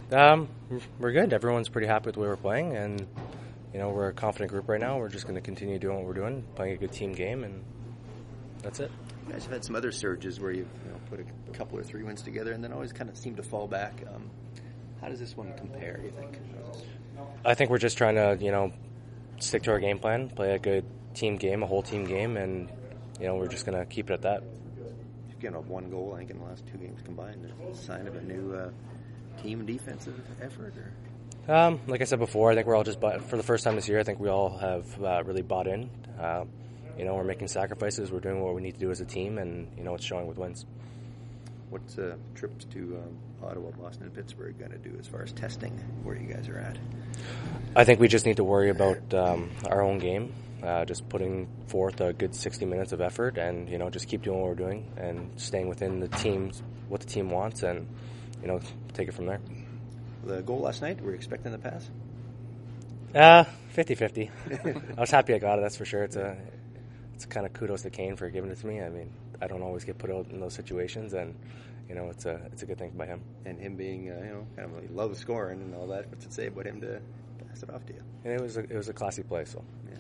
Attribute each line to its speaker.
Speaker 1: We're good. Everyone's pretty happy with the way we're playing, and we're a confident group right now. We're just going to continue doing what we're doing, playing a good team game, and that's it.
Speaker 2: You guys have had some other surges where you've put a couple or 3 wins together, and then always kind of seem to fall back. How does this one compare, you think?
Speaker 1: I think we're just trying to stick to our game plan, play a good team game, a whole team game, and we're just going to keep it at that.
Speaker 2: You've given up 1 goal, I think, in the last 2 games combined. Is it a sign of a new team defensive effort? Or?
Speaker 1: Like I said before, I think we're all just for the first time this year. I think we all have really bought in. We're making sacrifices. We're doing what we need to do as a team, and it's showing with wins.
Speaker 2: What's trips to Ottawa, Boston, and Pittsburgh going to do as far as testing where you guys are at?
Speaker 1: I think we just need to worry about our own game, just putting forth a good 60 minutes of effort, and just keep doing what we're doing and staying within what the team wants, and take it from there.
Speaker 2: The goal last night, were you expecting the pass?
Speaker 1: 50-50. I was happy I got it, that's for sure. It's kind of kudos to Kane for giving it to me. I mean, I don't always get put out in those situations, and it's a good thing by him.
Speaker 2: And him being kind of he loves scoring and all that. What's it say about him to pass it off to you?
Speaker 1: And it was a classy play. So.
Speaker 2: Yeah.